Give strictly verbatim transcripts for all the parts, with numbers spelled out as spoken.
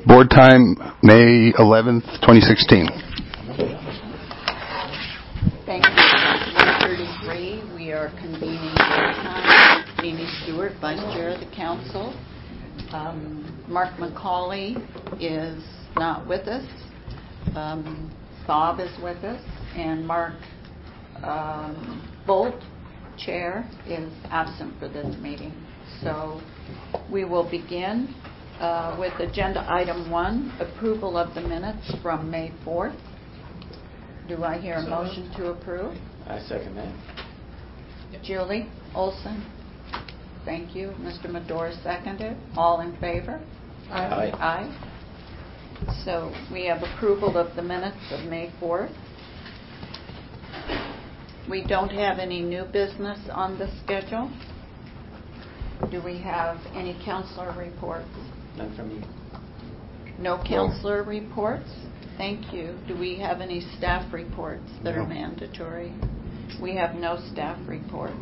Board time, May eleventh, twenty sixteen. Thank you. one thirty-three, we are convening board time. Amy Stewart, Vice Chair of the Council. Um, Mark McCauley is not with us. Um, Bob is with us. And Mark um, Bolt, Chair, is absent for this meeting. So we will begin uh, with agenda item one, approval of the minutes from May fourth. Do I hear a motion to approve? I second that. Julie Olson. Thank you. Mister Medora seconded. All in favor? Aye. Aye. So we have approval of the minutes of May fourth. We don't have any new business on the schedule. Do we have any counselor reports? None from you. No counselor reports? Thank you. Do we have any staff reports that No. are mandatory? We have no staff reports.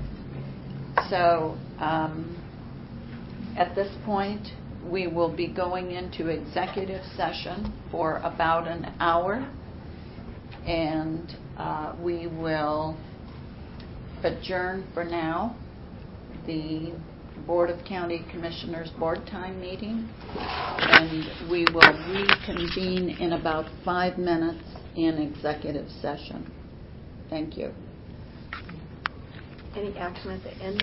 So um, at this point, we will be going into executive session for about an hour, and uh, we will adjourn for now the Board of County Commissioners Board Time meeting, and we will reconvene in about five minutes in executive session. Thank you. Any action at the end